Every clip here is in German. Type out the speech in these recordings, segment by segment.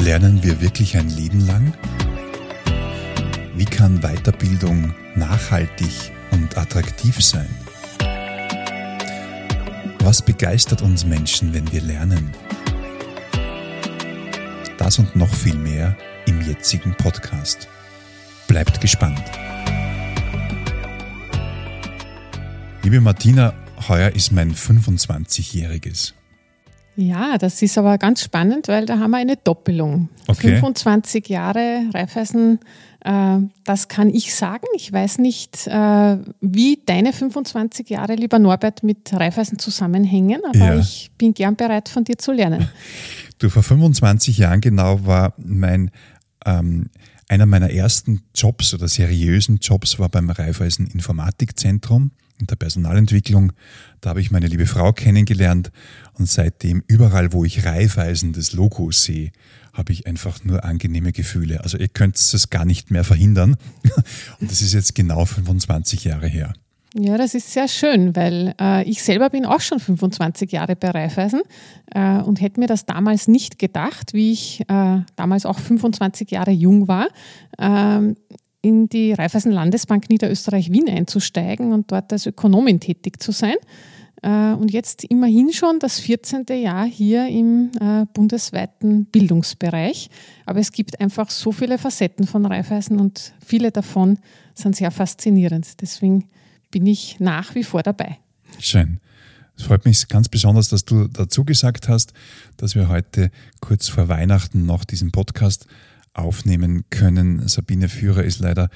Lernen wir wirklich ein Leben lang? Wie kann Weiterbildung nachhaltig und attraktiv sein? Was begeistert uns Menschen, wenn wir lernen? Das und noch viel mehr im jetzigen Podcast. Bleibt gespannt. Liebe Martina, heuer ist mein 25-jähriges. Ja, das ist aber ganz spannend, weil da haben wir eine Doppelung. Okay. 25 Jahre Raiffeisen, das kann ich sagen. Ich weiß nicht, wie deine 25 Jahre, lieber Norbert, mit Raiffeisen zusammenhängen, aber ich bin gern bereit, von dir zu lernen. Du, vor 25 Jahren genau war einer meiner ersten Jobs oder seriösen Jobs war beim Raiffeisen Informatikzentrum in der Personalentwicklung. Da habe ich meine liebe Frau kennengelernt und seitdem überall, wo ich Raiffeisen, das Logo sehe, habe ich einfach nur angenehme Gefühle. Also ihr könnt es gar nicht mehr verhindern und das ist jetzt genau 25 Jahre her. Ja, das ist sehr schön, weil ich selber bin auch schon 25 Jahre bei Raiffeisen und hätte mir das damals nicht gedacht, wie ich damals auch 25 Jahre jung war, in die Raiffeisen Landesbank Niederösterreich-Wien einzusteigen und dort als Ökonomin tätig zu sein. Und jetzt immerhin schon das 14. Jahr hier im bundesweiten Bildungsbereich. Aber es gibt einfach so viele Facetten von Raiffeisen und viele davon sind sehr faszinierend. Deswegen bin ich nach wie vor dabei. Schön. Es freut mich ganz besonders, dass du dazu gesagt hast, dass wir heute kurz vor Weihnachten noch diesen Podcast aufnehmen können. Sabine Führer ist leider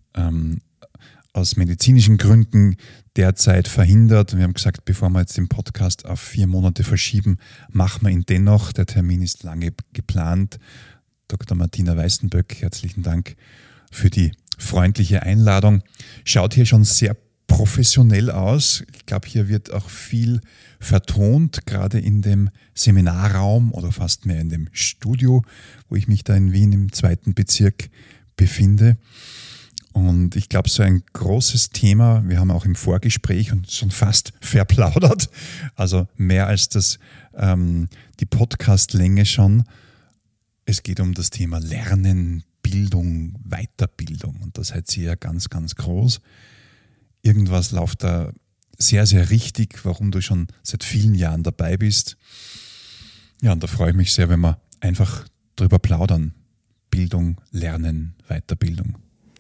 aus medizinischen Gründen derzeit verhindert. Und wir haben gesagt, bevor wir jetzt den Podcast auf 4 Monate verschieben, machen wir ihn dennoch. Der Termin ist lange geplant. Dr. Martina Weißenböck, herzlichen Dank für die freundliche Einladung. Schaut hier schon sehr professionell aus. Ich glaube, hier wird auch viel vertont, gerade in dem Seminarraum oder fast mehr in dem Studio, wo ich mich da in Wien im 2. Bezirk befinde. Und ich glaube, so ein großes Thema, wir haben auch im Vorgespräch und schon fast verplaudert, also mehr als die Podcastlänge schon. Es geht um das Thema Lernen, Bildung, Weiterbildung und das seid ihr ja ganz, ganz groß. Irgendwas läuft da sehr, sehr richtig, warum du schon seit vielen Jahren dabei bist. Ja, und da freue ich mich sehr, wenn wir einfach drüber plaudern. Bildung, Lernen, Weiterbildung.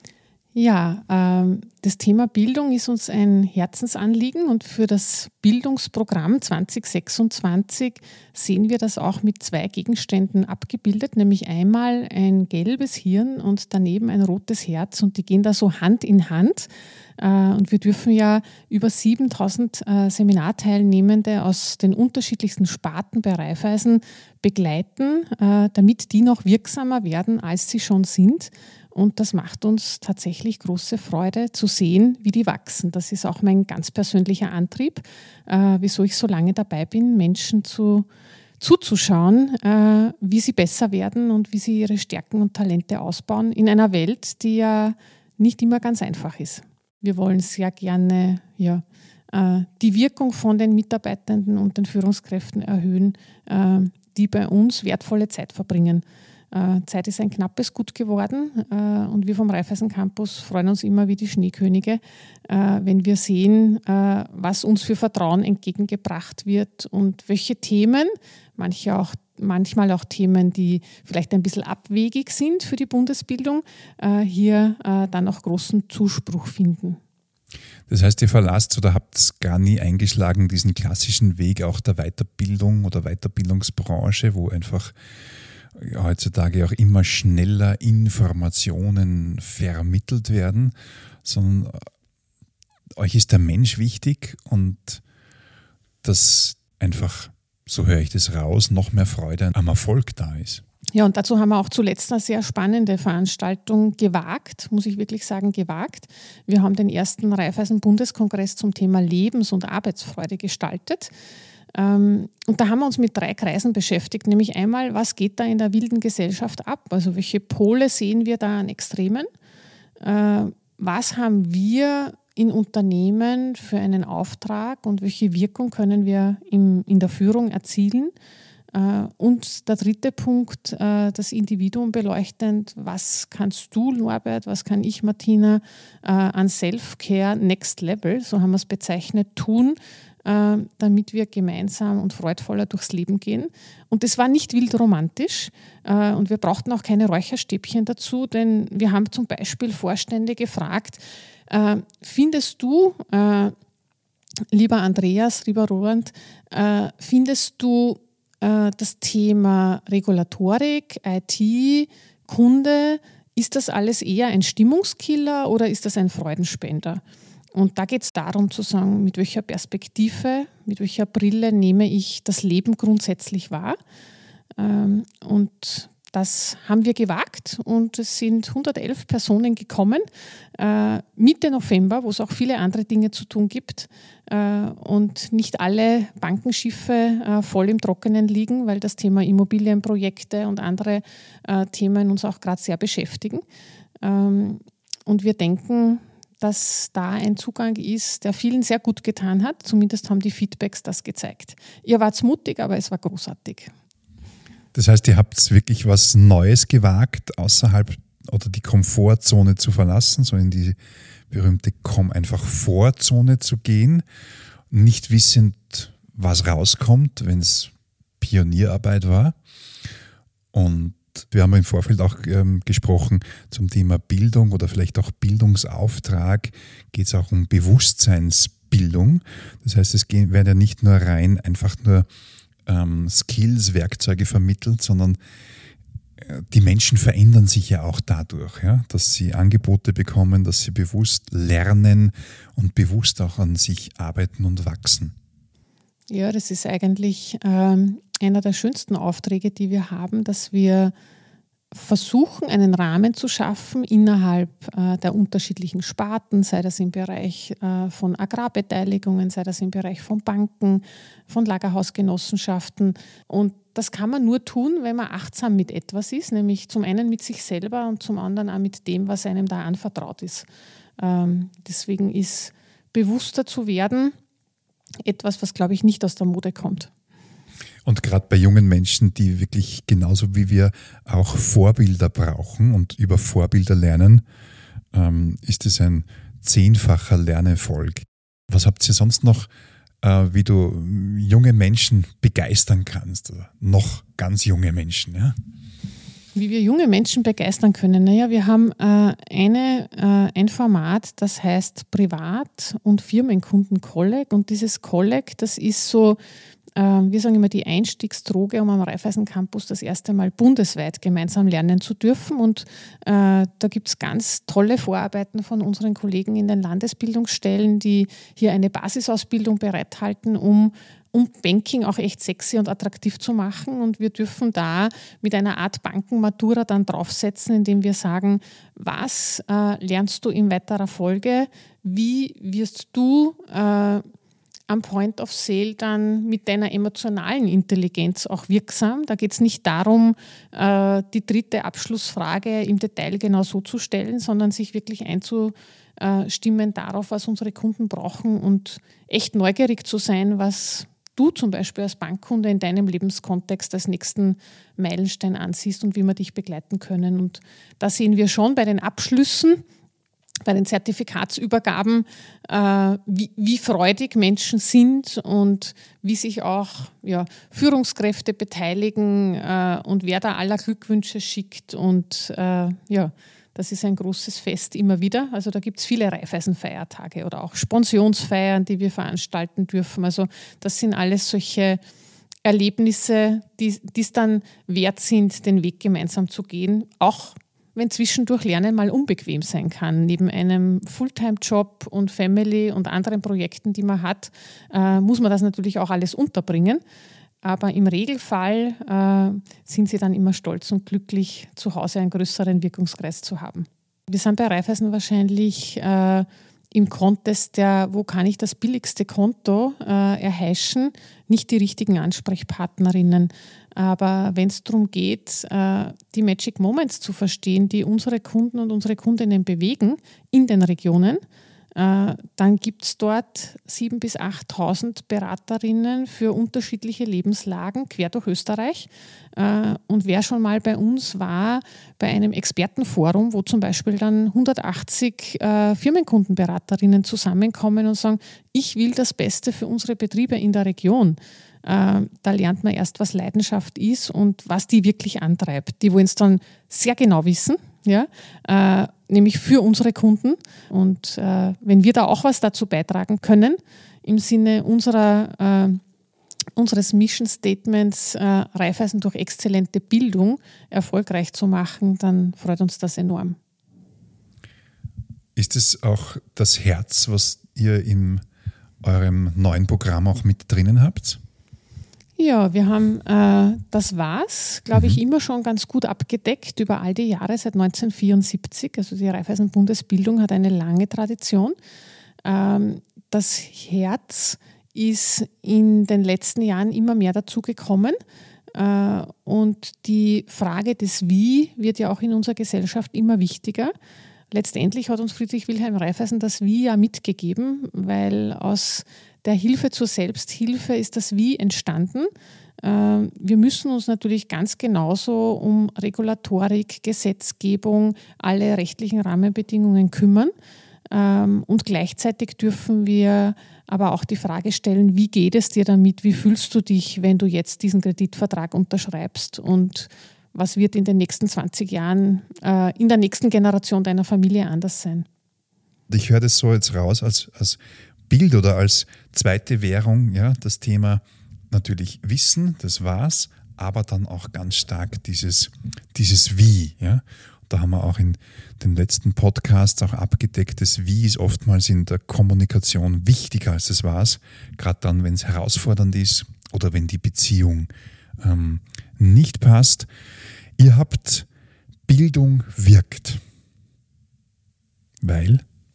Ja, das Thema Bildung ist uns ein Herzensanliegen und für das Bildungsprogramm 2026 sehen wir das auch mit 2 Gegenständen abgebildet, nämlich einmal ein gelbes Hirn und daneben ein rotes Herz und die gehen da so Hand in Hand. Und wir dürfen ja über 7000 Seminarteilnehmende aus den unterschiedlichsten Sparten bei Raiffeisen begleiten, damit die noch wirksamer werden, als sie schon sind. Und das macht uns tatsächlich große Freude zu sehen, wie die wachsen. Das ist auch mein ganz persönlicher Antrieb, wieso ich so lange dabei bin, Menschen zuzuschauen, wie sie besser werden und wie sie ihre Stärken und Talente ausbauen in einer Welt, die ja nicht immer ganz einfach ist. Wir wollen sehr gerne die Wirkung von den Mitarbeitenden und den Führungskräften erhöhen, die bei uns wertvolle Zeit verbringen. Zeit ist ein knappes Gut geworden und wir vom Raiffeisen Campus freuen uns immer wie die Schneekönige, wenn wir sehen, was uns für Vertrauen entgegengebracht wird und welche Themen, manchmal auch Themen, die vielleicht ein bisschen abwegig sind für die Bundesbildung, hier dann auch großen Zuspruch finden. Das heißt, ihr verlasst oder habt es gar nie eingeschlagen, diesen klassischen Weg auch der Weiterbildung oder Weiterbildungsbranche, wo einfach heutzutage auch immer schneller Informationen vermittelt werden, sondern euch ist der Mensch wichtig und dass einfach, so höre ich das raus, noch mehr Freude am Erfolg da ist. Ja, und dazu haben wir auch zuletzt eine sehr spannende Veranstaltung gewagt, muss ich wirklich sagen, gewagt. Wir haben den ersten Raiffeisen-Bundeskongress zum Thema Lebens- und Arbeitsfreude gestaltet. Und da haben wir uns mit 3 Kreisen beschäftigt, nämlich einmal, was geht da in der wilden Gesellschaft ab? Also welche Pole sehen wir da an Extremen? Was haben wir in Unternehmen für einen Auftrag und welche Wirkung können wir in der Führung erzielen? Und der dritte Punkt, das Individuum beleuchtend. Was kannst du, Norbert, was kann ich, Martina, an Self-Care Next Level, so haben wir es bezeichnet, tun, damit wir gemeinsam und freudvoller durchs Leben gehen. Und das war nicht wild romantisch und wir brauchten auch keine Räucherstäbchen dazu, denn wir haben zum Beispiel Vorstände gefragt, findest du, lieber Andreas, lieber Roland, findest du das Thema Regulatorik, IT, Kunde, ist das alles eher ein Stimmungskiller oder ist das ein Freudenspender? Und da geht es darum zu sagen, mit welcher Perspektive, mit welcher Brille nehme ich das Leben grundsätzlich wahr. Und das haben wir gewagt und es sind 111 Personen gekommen, Mitte November, wo es auch viele andere Dinge zu tun gibt und nicht alle Bankenschiffe voll im Trockenen liegen, weil das Thema Immobilienprojekte und andere Themen uns auch gerade sehr beschäftigen. Und wir denken, dass da ein Zugang ist, der vielen sehr gut getan hat. Zumindest haben die Feedbacks das gezeigt. Ihr wart mutig, aber es war großartig. Das heißt, ihr habt wirklich was Neues gewagt, außerhalb oder die Komfortzone zu verlassen, so in die berühmte Komm-einfach-vor-Zone zu gehen, nicht wissend, was rauskommt, wenn es Pionierarbeit war. Und wir haben im Vorfeld auch gesprochen zum Thema Bildung oder vielleicht auch Bildungsauftrag. Geht es auch um Bewusstseinsbildung. Das heißt, es werden ja nicht nur rein einfach nur Skills, Werkzeuge vermittelt, sondern die Menschen verändern sich ja auch dadurch, ja, dass sie Angebote bekommen, dass sie bewusst lernen und bewusst auch an sich arbeiten und wachsen. Ja, das ist eigentlich einer der schönsten Aufträge, die wir haben, dass wir versuchen, einen Rahmen zu schaffen innerhalb der unterschiedlichen Sparten, sei das im Bereich von Agrarbeteiligungen, sei das im Bereich von Banken, von Lagerhausgenossenschaften. Und das kann man nur tun, wenn man achtsam mit etwas ist, nämlich zum einen mit sich selber und zum anderen auch mit dem, was einem da anvertraut ist. Deswegen ist bewusster zu werden etwas, was, glaube ich, nicht aus der Mode kommt. Und gerade bei jungen Menschen, die wirklich genauso wie wir auch Vorbilder brauchen und über Vorbilder lernen, ist es ein 10-facher Lernerfolg. Was habt ihr sonst noch, wie du junge Menschen begeistern kannst? Oder noch ganz junge Menschen, ja? Wie wir junge Menschen begeistern können. Naja, wir haben ein Format, das heißt Privat- und Firmenkunden-Kolleg. Und dieses Kolleg, das ist so, wir sagen immer die Einstiegsdroge, um am Raiffeisen-Campus das erste Mal bundesweit gemeinsam lernen zu dürfen. Und da gibt es ganz tolle Vorarbeiten von unseren Kollegen in den Landesbildungsstellen, die hier eine Basisausbildung bereithalten, um Banking auch echt sexy und attraktiv zu machen. Und wir dürfen da mit einer Art Bankenmatura dann draufsetzen, indem wir sagen, was lernst du in weiterer Folge? Wie wirst du am Point of Sale dann mit deiner emotionalen Intelligenz auch wirksam? Da geht es nicht darum, die dritte Abschlussfrage im Detail genau so zu stellen, sondern sich wirklich einzustimmen darauf, was unsere Kunden brauchen und echt neugierig zu sein, was du zum Beispiel als Bankkunde in deinem Lebenskontext als nächsten Meilenstein ansiehst und wie wir dich begleiten können. Und da sehen wir schon bei den Abschlüssen, bei den Zertifikatsübergaben, wie freudig Menschen sind und wie sich auch Führungskräfte beteiligen und wer da aller Glückwünsche schickt. Und das ist ein großes Fest immer wieder. Also da gibt es viele Raiffeisen-Feiertage oder auch Sponsionsfeiern, die wir veranstalten dürfen. Also das sind alles solche Erlebnisse, die es dann wert sind, den Weg gemeinsam zu gehen, auch wenn zwischendurch Lernen mal unbequem sein kann. Neben einem Fulltime-Job und Family und anderen Projekten, die man hat, muss man das natürlich auch alles unterbringen. Aber im Regelfall sind sie dann immer stolz und glücklich, zu Hause einen größeren Wirkungskreis zu haben. Wir sind bei Raiffeisen wahrscheinlich im Contest wo kann ich das billigste Konto erheischen, nicht die richtigen Ansprechpartnerinnen. Aber wenn es darum geht, die Magic Moments zu verstehen, die unsere Kunden und unsere Kundinnen bewegen in den Regionen, dann gibt es dort 7.000 bis 8.000 Beraterinnen für unterschiedliche Lebenslagen quer durch Österreich. Und wer schon mal bei uns war, bei einem Expertenforum, wo zum Beispiel dann 180 Firmenkundenberaterinnen zusammenkommen und sagen, ich will das Beste für unsere Betriebe in der Region. Da lernt man erst, was Leidenschaft ist und was die wirklich antreibt. Die wollen es dann sehr genau wissen, ja, nämlich für unsere Kunden. Und wenn wir da auch was dazu beitragen können, im Sinne unseres Mission Statements, Raiffeisen durch exzellente Bildung erfolgreich zu machen, dann freut uns das enorm. Ist es auch das Herz, was ihr in eurem neuen Programm auch mit drinnen habt? Ja, wir haben das war's, glaube ich, immer schon ganz gut abgedeckt über all die Jahre seit 1974. Also die Raiffeisen Bundesbildung hat eine lange Tradition. Das Herz ist in den letzten Jahren immer mehr dazu gekommen. Und die Frage des Wie wird ja auch in unserer Gesellschaft immer wichtiger. Letztendlich hat uns Friedrich Wilhelm Raiffeisen das Wie ja mitgegeben, weil aus der Hilfe zur Selbsthilfe ist das Wie entstanden. Wir müssen uns natürlich ganz genauso um Regulatorik, Gesetzgebung, alle rechtlichen Rahmenbedingungen kümmern. Und gleichzeitig dürfen wir aber auch die Frage stellen, wie geht es dir damit? Wie fühlst du dich, wenn du jetzt diesen Kreditvertrag unterschreibst? Und was wird in den nächsten 20 Jahren in der nächsten Generation deiner Familie anders sein? Ich höre das so jetzt raus als Bild oder als zweite Währung, ja, das Thema natürlich Wissen, das war's, aber dann auch ganz stark dieses Wie. Ja. Da haben wir auch in den letzten Podcasts auch abgedeckt, das Wie ist oftmals in der Kommunikation wichtiger als das Was, gerade dann, wenn es herausfordernd ist oder wenn die Beziehung nicht passt. Ihr habt Bildung wirkt. Weil?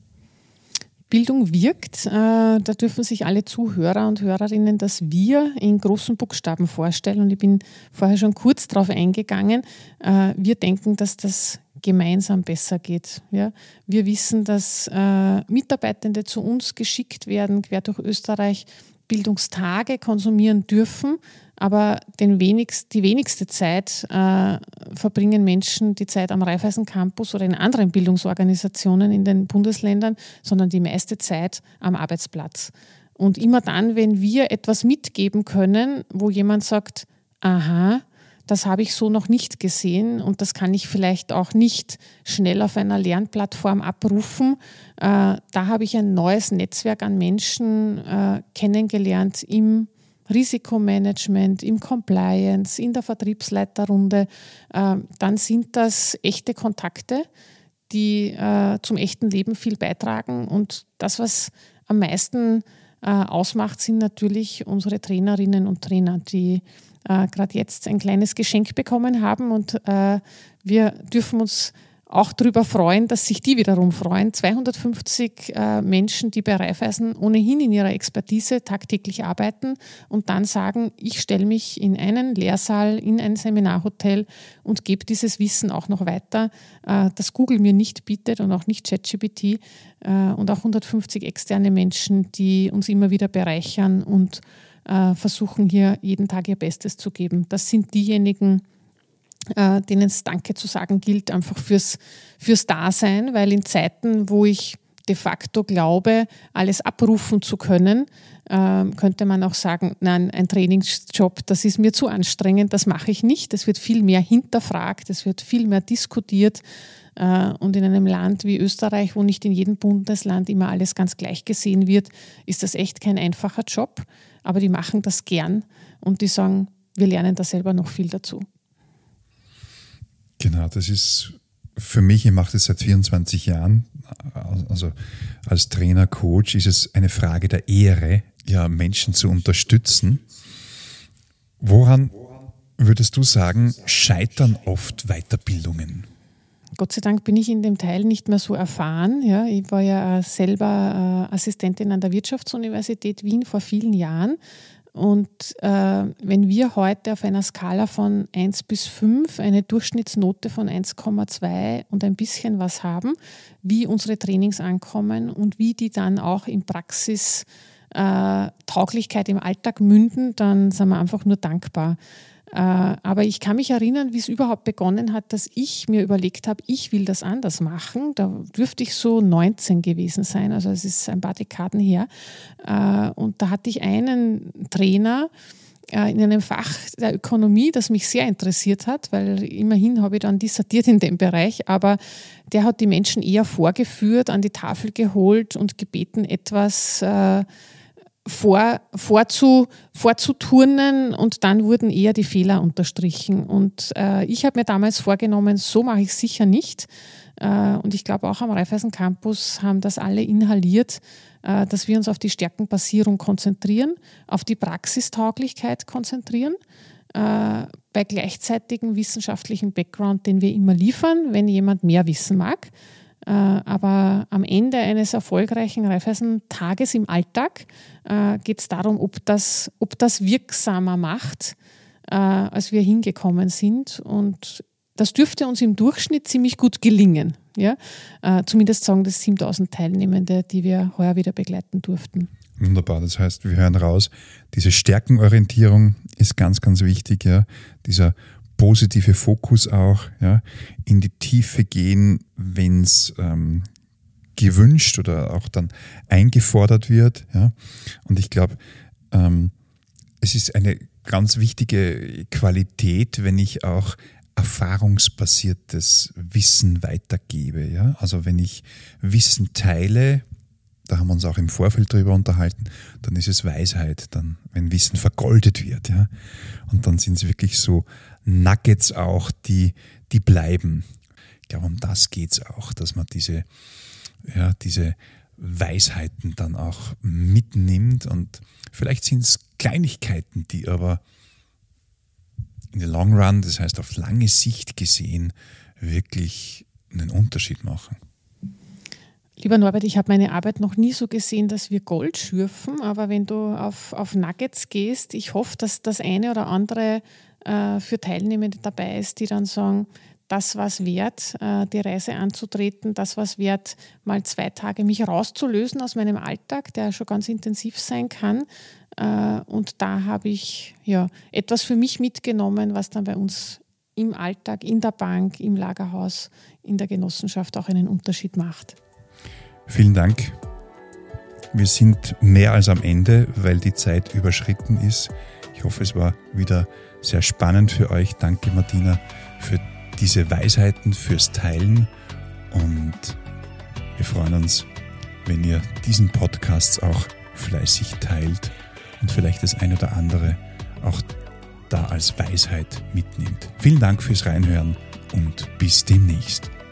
Bildung wirkt, da dürfen sich alle Zuhörer und Hörerinnen das Wir in großen Buchstaben vorstellen. Und ich bin vorher schon kurz darauf eingegangen. Wir denken, dass das gemeinsam besser geht. Ja? Wir wissen, dass Mitarbeitende zu uns geschickt werden, quer durch Österreich, Bildungstage konsumieren dürfen, aber die wenigste Zeit verbringen Menschen die Zeit am Raiffeisen Campus oder in anderen Bildungsorganisationen in den Bundesländern, sondern die meiste Zeit am Arbeitsplatz. Und immer dann, wenn wir etwas mitgeben können, wo jemand sagt, aha, das habe ich so noch nicht gesehen und das kann ich vielleicht auch nicht schnell auf einer Lernplattform abrufen. Da habe ich ein neues Netzwerk an Menschen kennengelernt im Risikomanagement, im Compliance, in der Vertriebsleiterrunde. Dann sind das echte Kontakte, die zum echten Leben viel beitragen. Und das, was am meisten ausmacht, sind natürlich unsere Trainerinnen und Trainer, die gerade jetzt ein kleines Geschenk bekommen haben und wir dürfen uns auch darüber freuen, dass sich die wiederum freuen. 250 Menschen, die bei Raiffeisen ohnehin in ihrer Expertise tagtäglich arbeiten und dann sagen, ich stelle mich in einen Lehrsaal, in ein Seminarhotel und gebe dieses Wissen auch noch weiter, das Google mir nicht bietet und auch nicht ChatGPT und auch 150 externe Menschen, die uns immer wieder bereichern und versuchen hier jeden Tag ihr Bestes zu geben. Das sind diejenigen, denen es Danke zu sagen gilt, einfach fürs Dasein, weil in Zeiten, wo ich de facto glaube, alles abrufen zu können, könnte man auch sagen, nein, ein Trainingsjob, das ist mir zu anstrengend, das mache ich nicht. Es wird viel mehr hinterfragt, es wird viel mehr diskutiert. Und in einem Land wie Österreich, wo nicht in jedem Bundesland immer alles ganz gleich gesehen wird, ist das echt kein einfacher Job. Aber die machen das gern und die sagen, wir lernen da selber noch viel dazu. Genau, das ist für mich, ich mache das seit 24 Jahren, also als Trainer, Coach, ist es eine Frage der Ehre, ja, Menschen zu unterstützen. Woran würdest du sagen, scheitern oft Weiterbildungen? Gott sei Dank bin ich in dem Teil nicht mehr so erfahren. Ja, ich war ja selber Assistentin an der Wirtschaftsuniversität Wien vor vielen Jahren. Und wenn wir heute auf einer Skala von 1 bis 5 eine Durchschnittsnote von 1,2 und ein bisschen was haben, wie unsere Trainings ankommen und wie die dann auch in Praxistauglichkeit im Alltag münden, dann sind wir einfach nur dankbar. Aber ich kann mich erinnern, wie es überhaupt begonnen hat, dass ich mir überlegt habe, ich will das anders machen. Da dürfte ich so 19 gewesen sein, also es ist ein paar Dekaden her. Und da hatte ich einen Trainer in einem Fach der Ökonomie, das mich sehr interessiert hat, weil immerhin habe ich dann dissertiert in dem Bereich, aber der hat die Menschen eher vorgeführt, an die Tafel geholt und gebeten, etwas vorzuturnen, und dann wurden eher die Fehler unterstrichen. Und ich habe mir damals vorgenommen, so mache ich es sicher nicht. Und ich glaube, auch am Raiffeisen Campus haben das alle inhaliert, dass wir uns auf die Stärkenbasierung konzentrieren, auf die Praxistauglichkeit konzentrieren, bei gleichzeitigem wissenschaftlichen Background, den wir immer liefern, wenn jemand mehr wissen mag. Aber am Ende eines erfolgreichen Raiffeisen-Tages im Alltag geht es darum, ob das wirksamer macht, als wir hingekommen sind. Und das dürfte uns im Durchschnitt ziemlich gut gelingen. Ja? Zumindest sagen das 7.000 Teilnehmende, die wir heuer wieder begleiten durften. Wunderbar, das heißt, wir hören raus, diese Stärkenorientierung ist ganz, ganz wichtig. Ja? Dieser positive Fokus auch, ja, in die Tiefe gehen, wenn es gewünscht oder auch dann eingefordert wird. Ja. Und ich glaube, es ist eine ganz wichtige Qualität, wenn ich auch erfahrungsbasiertes Wissen weitergebe. Ja. Also wenn ich Wissen teile, da haben wir uns auch im Vorfeld drüber unterhalten, dann ist es Weisheit, dann, wenn Wissen vergoldet wird. Ja. Und dann sind es wirklich so Nuggets auch, die bleiben. Ich glaube, um das geht es auch, dass man diese Weisheiten dann auch mitnimmt. Und vielleicht sind es Kleinigkeiten, die aber in the long run, das heißt auf lange Sicht gesehen, wirklich einen Unterschied machen. Lieber Norbert, ich habe meine Arbeit noch nie so gesehen, dass wir Gold schürfen, aber wenn du auf Nuggets gehst, ich hoffe, dass das eine oder andere für Teilnehmende dabei ist, die dann sagen, das war es wert, die Reise anzutreten, das war es wert, mal 2 Tage mich rauszulösen aus meinem Alltag, der schon ganz intensiv sein kann. Und da habe ich etwas für mich mitgenommen, was dann bei uns im Alltag, in der Bank, im Lagerhaus, in der Genossenschaft auch einen Unterschied macht. Vielen Dank. Wir sind mehr als am Ende, weil die Zeit überschritten ist. Ich hoffe, es war wieder sehr spannend für euch. Danke, Martina, für diese Weisheiten, fürs Teilen. Und wir freuen uns, wenn ihr diesen Podcast auch fleißig teilt und vielleicht das ein oder andere auch da als Weisheit mitnimmt. Vielen Dank fürs Reinhören und bis demnächst.